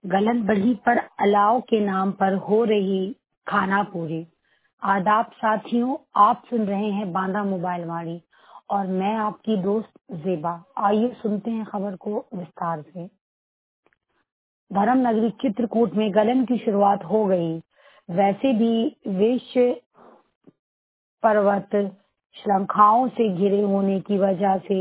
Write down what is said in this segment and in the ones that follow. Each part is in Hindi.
गलन बढ़ी पर अलाव के नाम पर हो रही खानापूरी। आदाब साथियों, आप सुन रहे हैं बांदा मोबाइल वाणी और मैं आपकी दोस्त जेबा। आइए सुनते हैं खबर को विस्तार से। धर्म नगरी चित्रकूट में गलन की शुरुआत हो गई। वैसे भी विश्व पर्वत श्रृंखलाओं से घिरे होने की वजह से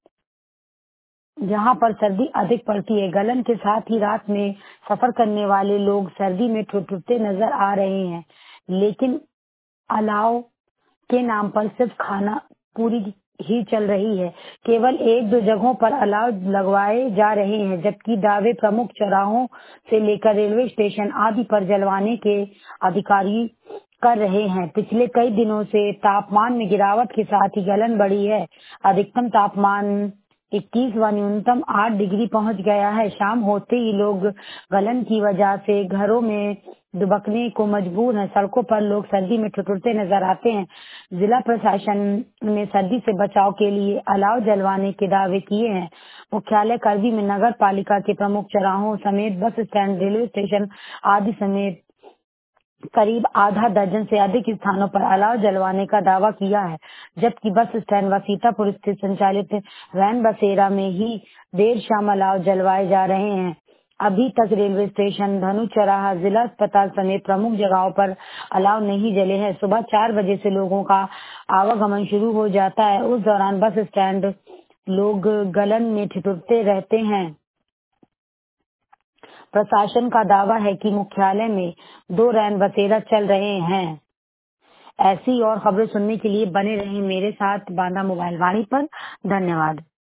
जहां पर सर्दी अधिक पड़ती है, गलन के साथ ही रात में सफर करने वाले लोग सर्दी में ठिठुरते नजर आ रहे हैं। लेकिन अलाव के नाम पर सिर्फ खाना पूरी ही चल रही है। केवल एक दो जगहों पर अलाव लगवाए जा रहे हैं, जबकि दावे प्रमुख चौराहों से लेकर रेलवे स्टेशन आदि पर जलवाने के अधिकारी कर रहे हैं। पिछले कई दिनों से तापमान में गिरावट के साथ ही गलन बढ़ी है। अधिकतम तापमान 21 व न्यूनतम 8 डिग्री पहुंच गया है। शाम होते ही लोग गलन की वजह से घरों में दुबकने को मजबूर हैं। सड़कों पर लोग सर्दी में ठिठुरते नजर आते हैं। जिला प्रशासन ने सर्दी से बचाव के लिए अलाव जलवाने के दावे किए हैं। मुख्यालय करवी में नगर पालिका के प्रमुख चौराहों समेत बस स्टैंड, रेलवे स्टेशन आदि समेत करीब आधा दर्जन से अधिक स्थानों पर अलाव जलवाने का दावा किया है, जबकि बस स्टैंड व सीतापुर स्थित संचालित रैन बसेरा में ही देर शाम अलाव जलवाए जा रहे हैं। अभी तक रेलवे स्टेशन, धनु चौराहा, जिला अस्पताल समेत प्रमुख जगहों पर अलाव नहीं जले हैं। सुबह 4 बजे से लोगों का आवागमन शुरू हो जाता है। उस दौरान बस स्टैंड लोग गलन में ठिठुरते रहते हैं। प्रशासन का दावा है कि मुख्यालय में 2 रैन बसेरा चल रहे हैं। ऐसी और खबरें सुनने के लिए बने रहें मेरे साथ बांदा मोबाइल वाणी पर। धन्यवाद।